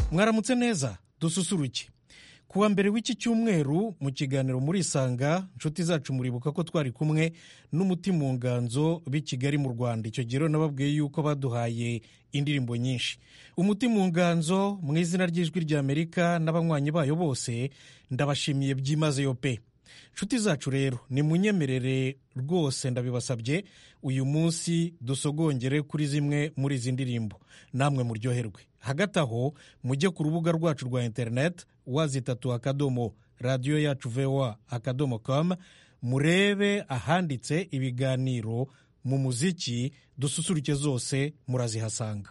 mwaramutse neza dususuruke kuwa mbere w'iki cyumweru mu kiganiro muri Isanga inshuti zacu muribuka ko twari kumwe n'umuti mu nganzo b'i Kigali mu Rwanda. Icyo gihe nababwiye yuko baduhaye indirimbo nyinshi. Umuti mu nganzo mu izina ry'ijwi ry'Amerika n'abanywanyi bayo bose ndabashimiye byimazeyo pe. Inshuti zacu rero ni munyemerere rwose ndabibasabye uyu munsi dusogongere kuri zimwe muri izi ndirimbo namwe muryoherwe. Hagati aho mujye ku rubuga rwacu rwa internet www.radio yacu voa.com murebe ahanditse ibiganiro mu muziki dususuruke zose murazihasanga.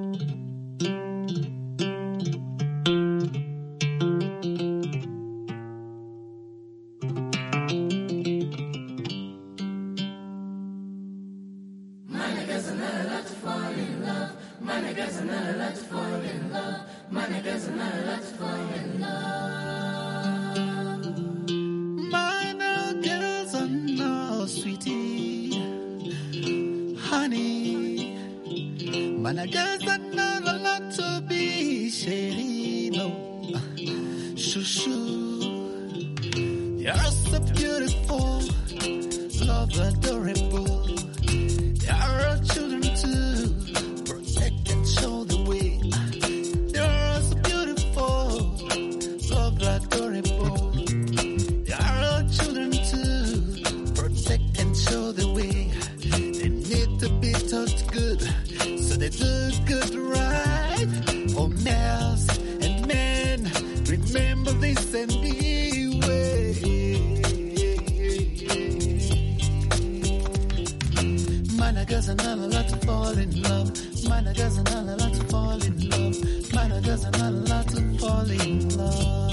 Man, I guess that not a lot to be shady, no. Shoo shoo, you're so beautiful, love adorable. You're our children too, protect and show the way. You're so beautiful, love adorable. You're our children too, protect and show the way. They need to be taught good. They do good right. Oh, males and men, remember this and beware. Man, I guess I'm not allowed to fall in love. Man, I guess I'm not allowed to fall in love. Man, I guess I'm not allowed to fall in love.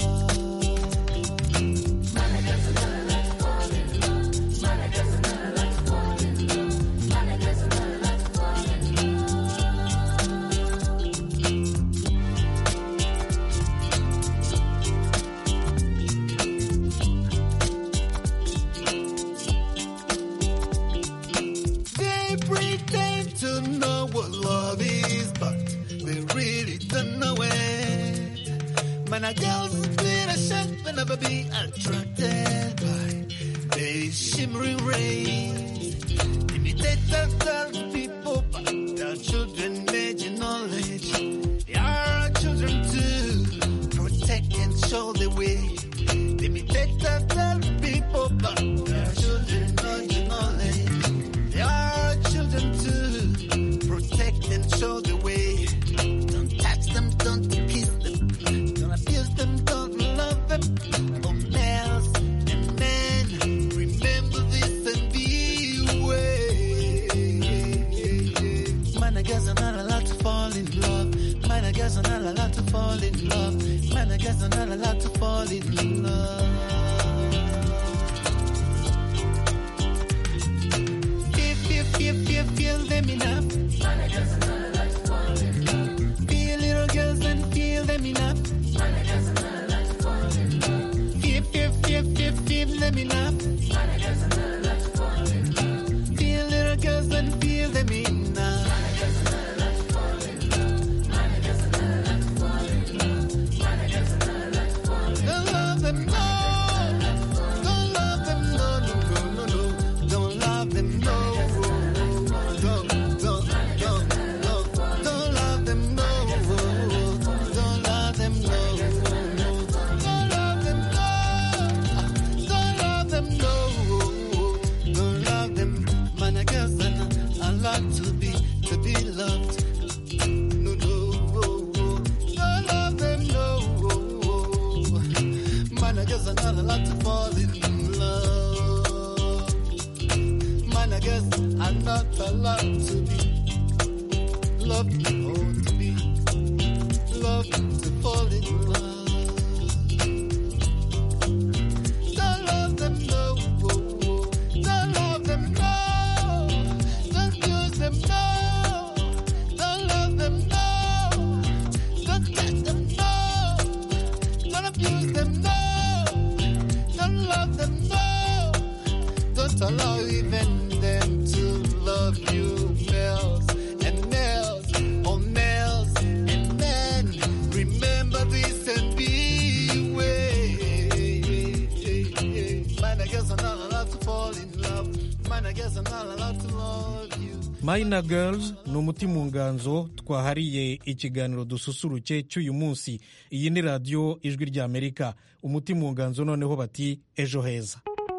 Man, a girl's been a shot will never be attracted by the shimmering rays. Imitate other people, but their children age and knowledge. They are our children too, protect and show the way. Imitate other people, but their children age and knowledge. They are our children too, protect and show the way. Don't touch them, don't kiss them. Abuse them, don't love them. Oh, males and men, remember this and beware. Man, I guess I'm not allowed to fall in love. Man, I guess I'm not allowed to fall in love. Man, I guess I'm not allowed to fall in love. Feel them enough. Man, I guess I'm not allowed to fall in love. Feel little girls and feel them enough. Feel them enough. Man, I guess I'm not allowed to fall in love. Feel little girls and feel them enough. Man, I guess I'm not allowed to fall in love. Man, I guess I'm not allowed to fall in love. Man, I guess I'm not allowed to fall in love. Don't love them, no. Don't love them, no, no, no, no, no. Don't love them, no. Don't love them, no. Don't love them, no. To be loved. No, no, don't love them, no. Man, I guess I'm not allowed to fall in love. Man, I guess I'm not allowed to be loved or to be loved to fall in love. Don't love them, no. Don't love them, no. Them, no. Don't love them, no. Don't touch them, no. Don't abuse them, no. Don't love them, no. Don't allow even them to love you, males and males, or males and men. Remember Mina Girls ni umuti mu nganzo twahariye ikiganiro dususuruke cy'uyu munsi. Iyi ni radiyo ijwi ry'Amerika. Umuti mu nganzo noneho bati ejo heza.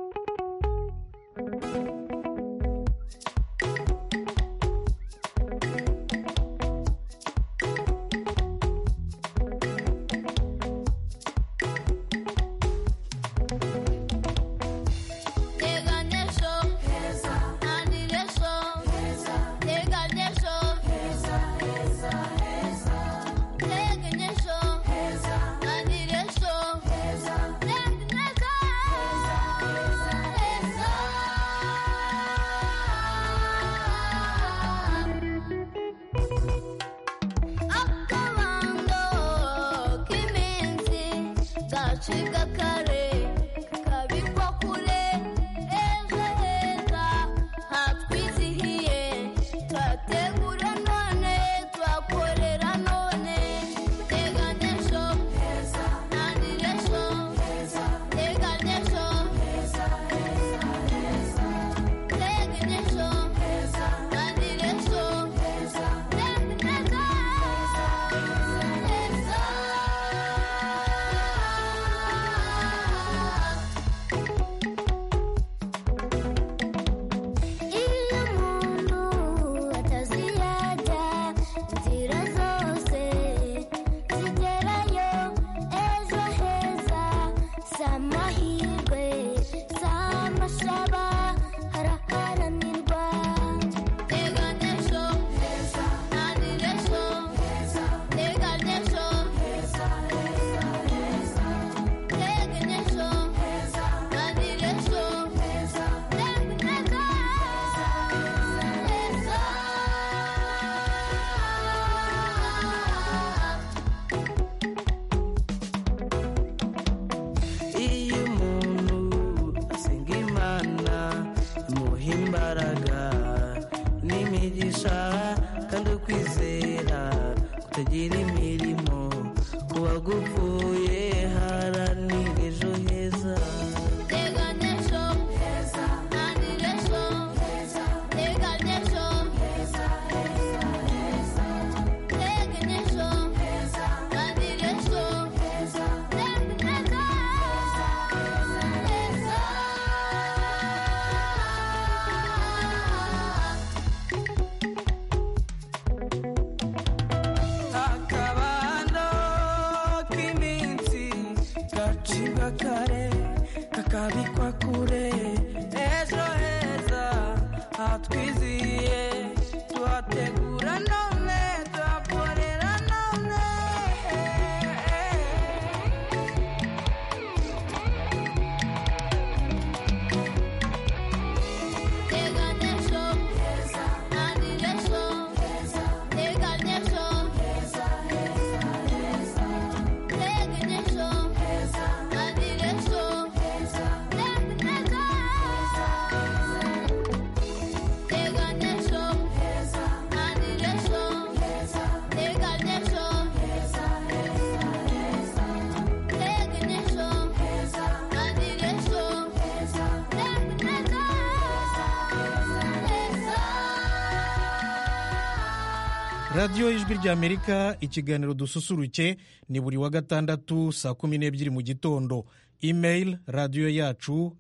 radiyo ijwi ry'Amerika, ikiganiro dususuruke ni buri wa gatandatu saa 12 mu gitondo. Email radiyo yacu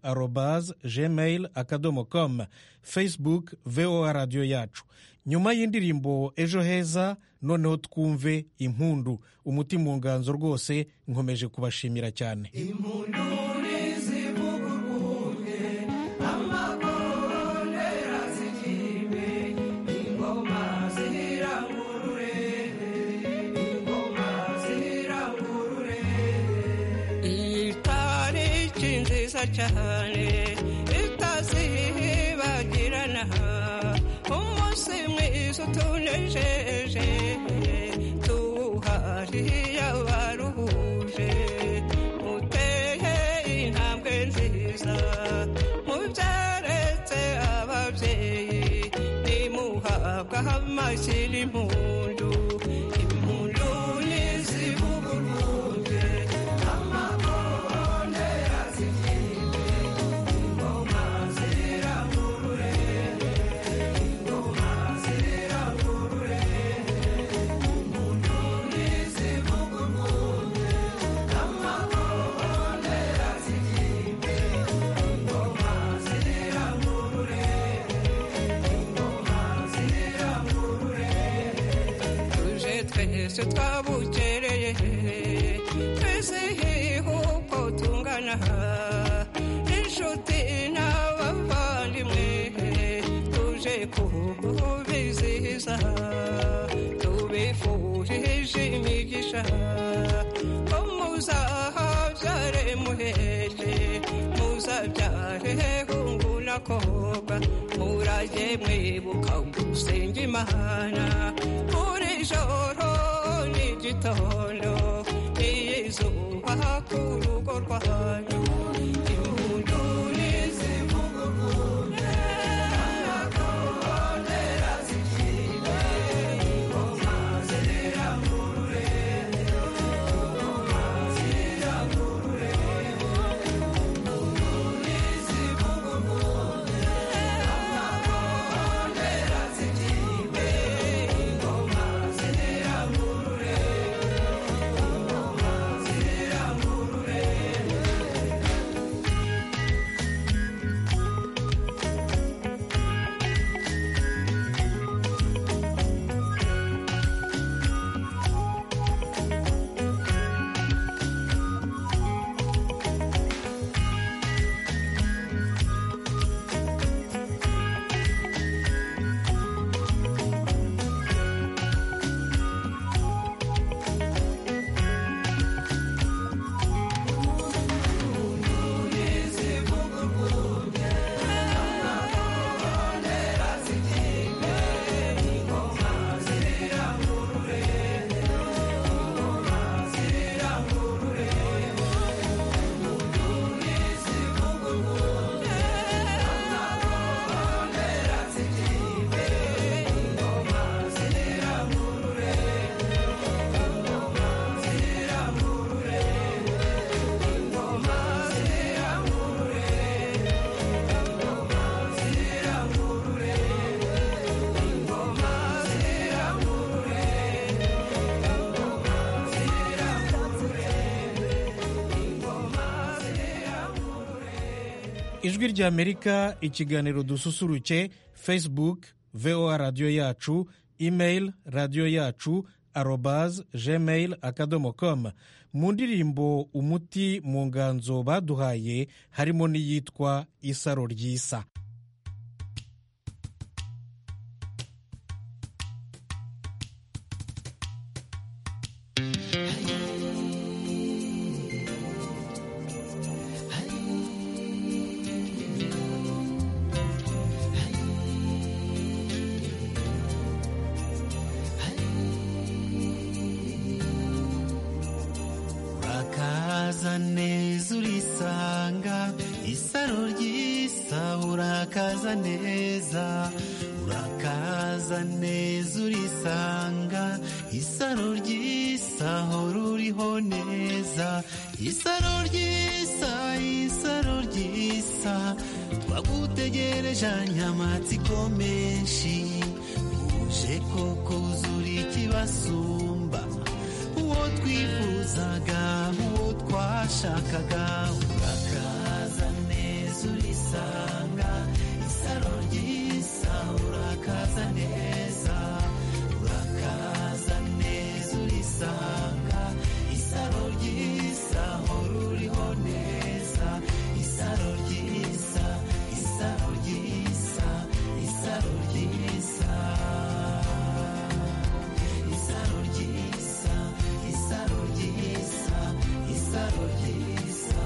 @gmail.com, Facebook VOA radiyo yacu. Nyuma y'indirimbo ejo heza, noneho twumve impundu. Umuti mu nganzo rwose nkomeje kubashimira cyane. cyane itazibagirana umunsi mwiza utunejeje tuhariye abaruhuje muteye intambwe nziza mubyaretse ababyeyi nimuhabwa amashyira impundu impundu nizivuguruje twese twabukereye twese uko tungana inshuti n'abavandimwe tuje kubizihiza tubifurije imigisha ko muzahabyare muheke muzabyare hungu n'akobwa murage mwibuka gusenga Imana buri joro n'igitondo n'izuba ku rugo rwanyu impundu n'izivuga urwunge akabonera zikinde ingoma zirangurure ingoma zirangurure impundu n'izivuga urwunge akabonera zikinde ingoma zirangurure ingoma zirangurure. ijwi ry'Amerika, ikiganiro dususuruke, Facebook VOA radiyo yacu, email radiyo yacu @gmail.com. mu ndirimbo umuti mu nganzo baduhaye harimo n'iyitwa isaro ry'isa. urakaza neza urisanga isaro ry'isa urakaza neza urakaza neza urisanga isaro ry'isa hora uriho neza isaro ry'isa isaro ry'isa twagutegereje anyamatsiko menshi uje koko uzura ikibasumba uwo twifuzaga uwo twashakaga urakaza neza urisanga isaro ry'isa urakaza neza urakaza neza urisanga isaro ry'isa hora uriho neza isaro ry'isa isaro ry'isa isaro ry'isa isaro ry'isa isaro ry'isa isaro ry'isa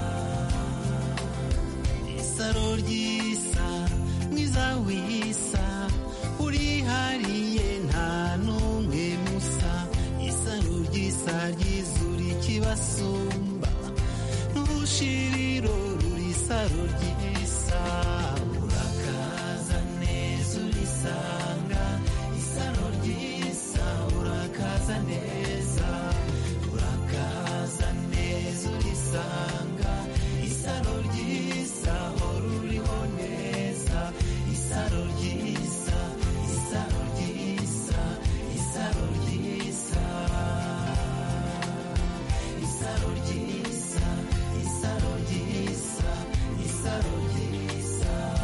isaro ry'isa mwiza w'isa urihariye nta n'umwe musa isaro ry'isa ryizura ikibasumba n'urushiriro ruri isaro ry'isa urakaza neza urisanga isaro ry'isa urakaza neza urakaza neza urisanga isaro ry'isa hora uriho neza isaro ry'isa isaro ry'isa isaro ry'isa isaro ry'isa isaro ry'isa isaro ry'isa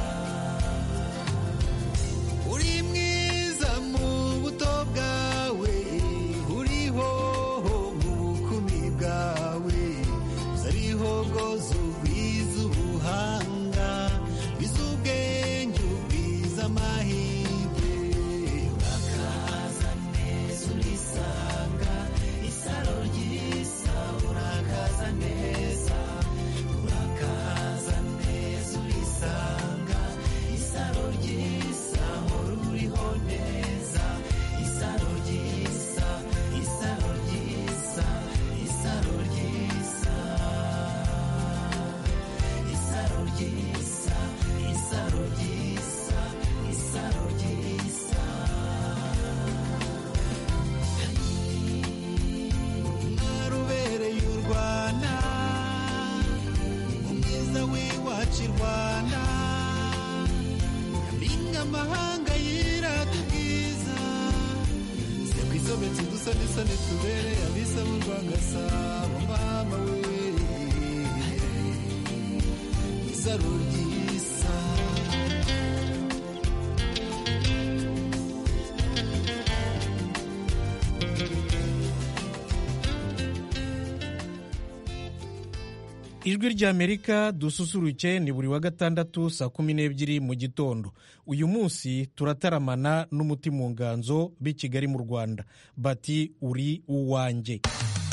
tubetse dusanisane tubereye abisa mu rwangasabo mama we isaro ryisa ijwi ry'Amerika dususuruke ni buri wa gatandatu saa 12 mu gitondo. Uyu munsi turataramana n'umuti mu nganzo b'i Kigali mu Rwanda bati uri uwanjye.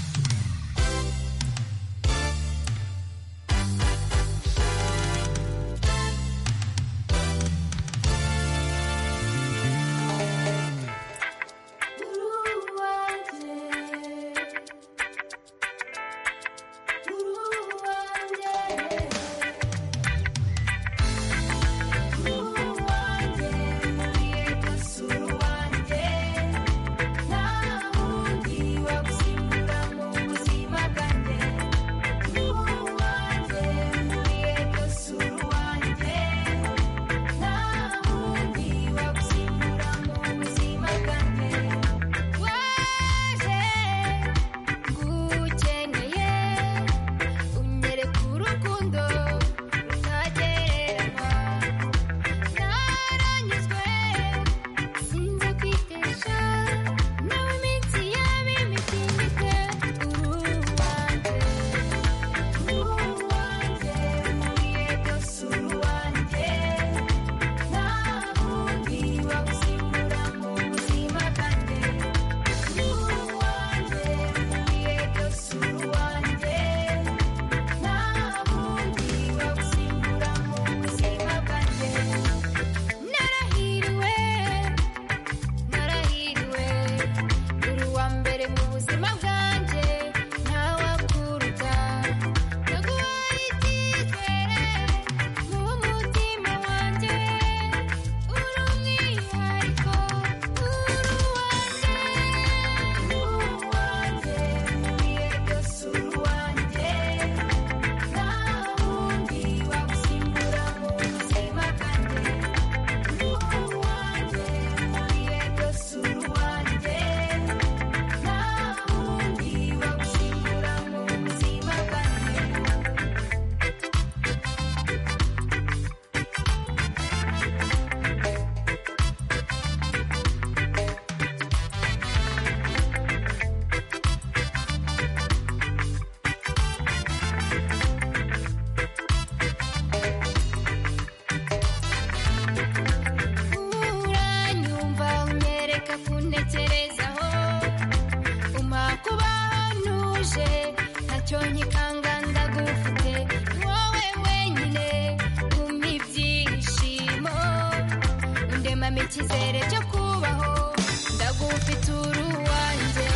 Ikizere cyo kubaho ndagufite uruwanjye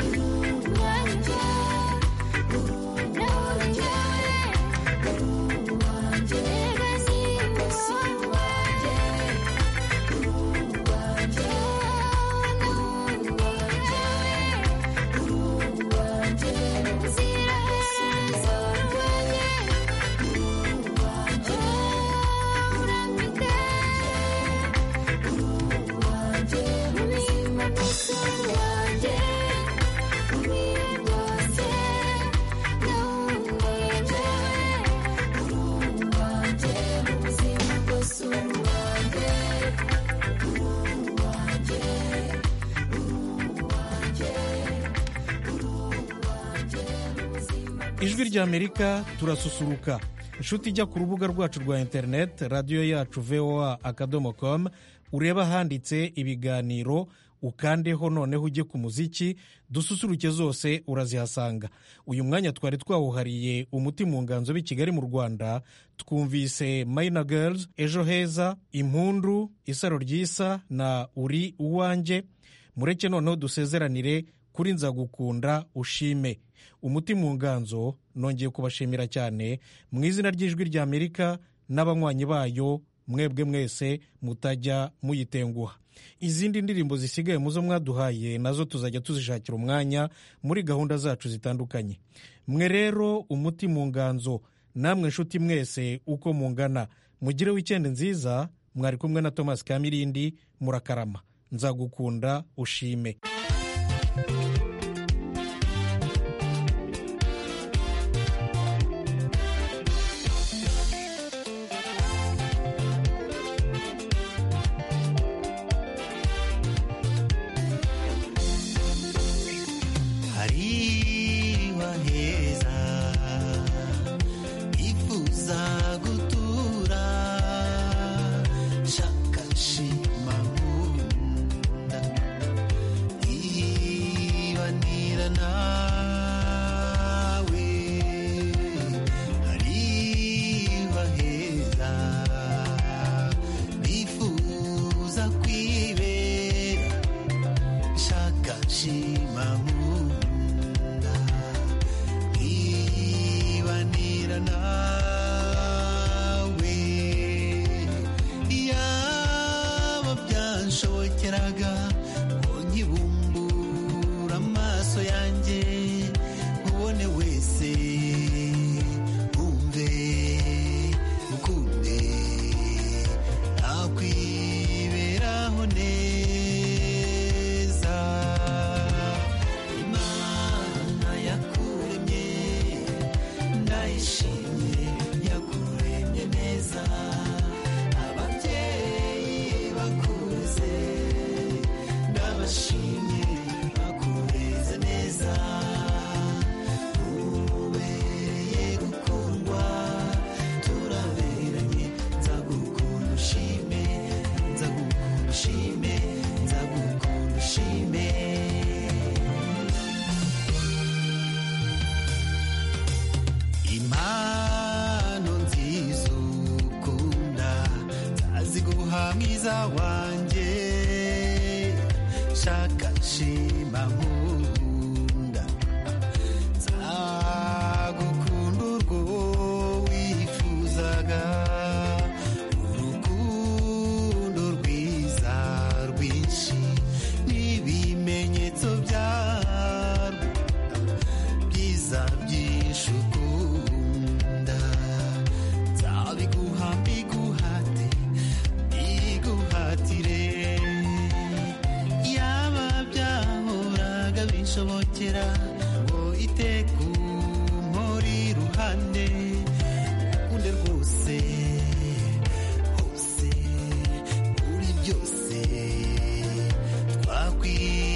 uruwanjye uruwanjye uruwanjye gazi uruwanjye uruwanjye uruwanjye uzira heza uruwanjye uruwanjye urambite ijwi ry'Amerika turasusuruka. Inshuti ijya ku rubuga rwacu rwa internet radio yacu voa.com ureba handitse ibiganiro ukandeho noneho ujye ku muziki dususuruke zose urazihasanga. Uyu mwanya twari twawuhariye umuti mu nganzo b'i Kigali mu Rwanda twumvise Minor Girls, Ejo Heza, Impundu, Isaro ryisa na Uri uwanjye. Mureke noneho dusezeranire kuri Nzagukunda ushime. Umuti mu nganzo nongeye kubashimira cyane mu izina ry'ijwi ry'Amerika n'abanywanyi bayo mwebwe mwese mutajya muyitenguha. Izindi ndirimbo zisigaye muzo mwaduhaye nazo tuzajya tuzishakira umwanya muri gahunda zacu zitandukanye. Mwe rero umuti mu nganzo namwe nshuti mwese uko mungana mugire weekend nziza. Mwari kumwe na Thomas Kamirindi. Murakarama. Nzagukunda ushime. hariwa heza ifuza gutura shaka shima nkunda ibanira nawe hariwa heza bifuza kwibera shaka shima nkunda ibanira nawe yaba byanshobokeraga ngo nkibumbura amaso yanjye ubone wese umve ukunde nakwiberaho neza imana yakuremye ndayishimye yakuremye neza ababyeyi bakuze ndabashimye bakureze neza ubereye gukundwa turaberanye nzagukunda ushime nzagukunda ushime nzagukunda ushime impano nziza ukunda nzaziguha mwiza wanjye shaka shima nkunda nzagukunda urwo wifuzaga urukundo rwiza rwinshi n'ibimenyetso byarwo byiza byinshi ukunda nzabiguha mbiguhate mbiguhatire yaba byahoraga binshobokera ngo iteka umpore iruhande ukunde rwose hose muri byose twakwiye